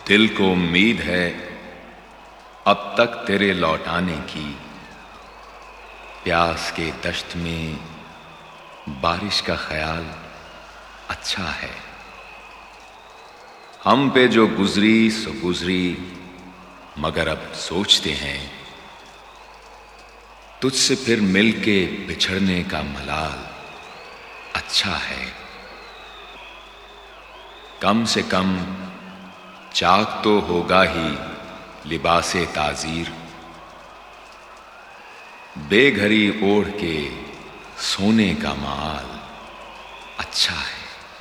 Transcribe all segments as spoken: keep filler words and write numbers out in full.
दिल को उम्मीद है अब तक तेरे लौटाने की, प्यास के दश्त में बारिश का ख्याल अच्छा है। हम पे जो गुजरी सो गुजरी, मगर अब सोचते हैं तुझसे फिर मिलके बिछड़ने का मलाल अच्छा है। कम से कम चाक तो होगा ही लिबासे ताजीर, बेघरी ओढ़ के सोने का माल अच्छा है।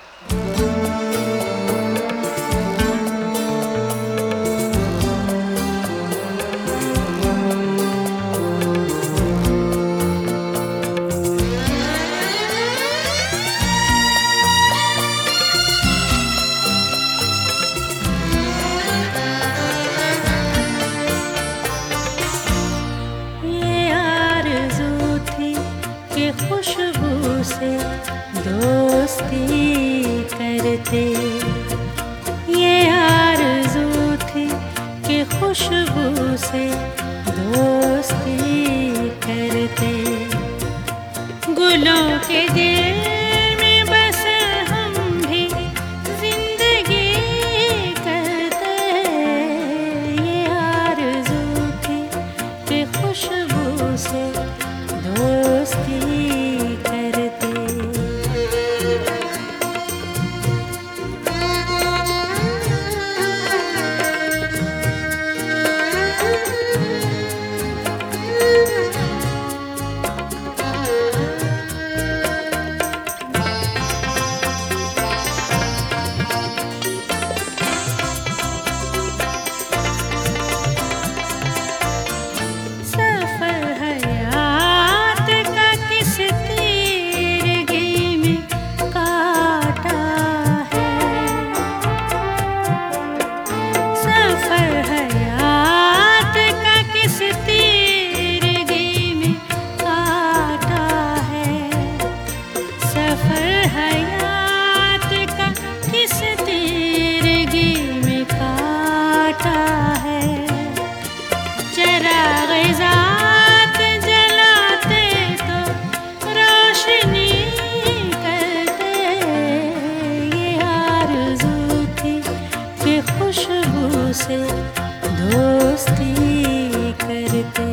खुशबू से दोस्ती करते, ये आरज़ू थी कि खुशबू से दोस्ती करते। गुलों के दिल में बस हम भी जिंदगी करते, ये आरज़ू थी कि खुशबू से दोस्ती करते। खुशबू से दोस्ती करते।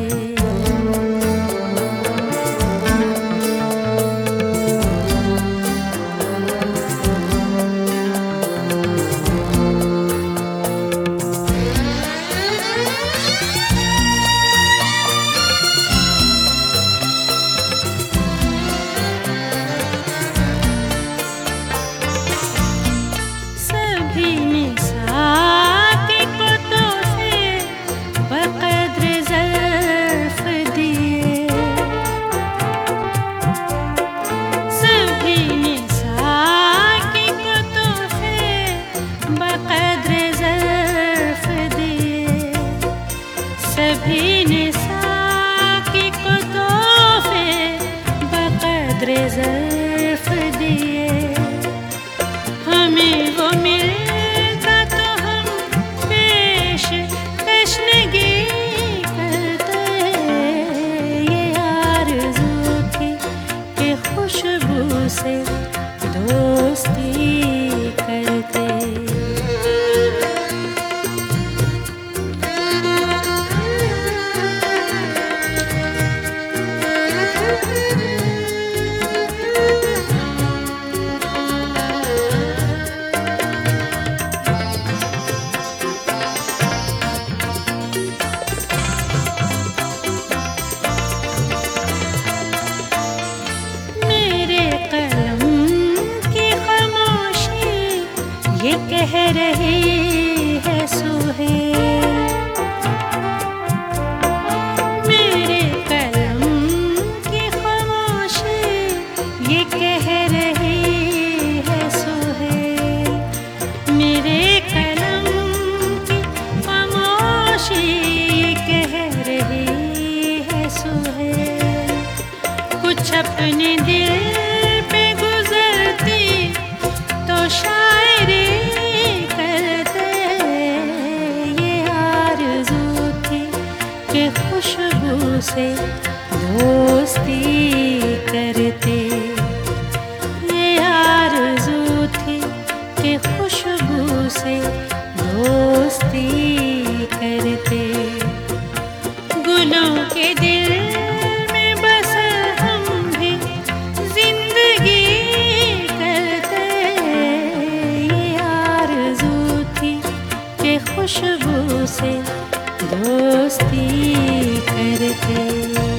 सभी ने साकी को तोहफे बक़द्र ज़र्फ़ दिए, हमें वो मिलता तो हम पेश तशनगी करते। ये आरज़ू थी कि खुशबू से दोस्ती करते। ये कह रही है सुहेल, मेरे कलम की खामोशी ये कह रही है सुहेल, मेरे कलम की खामोशी ये कह रही है सुहेल। कुछ अपने दिल पे गुजरती तो शायरी करते, खुशबू से दोस्ती करते।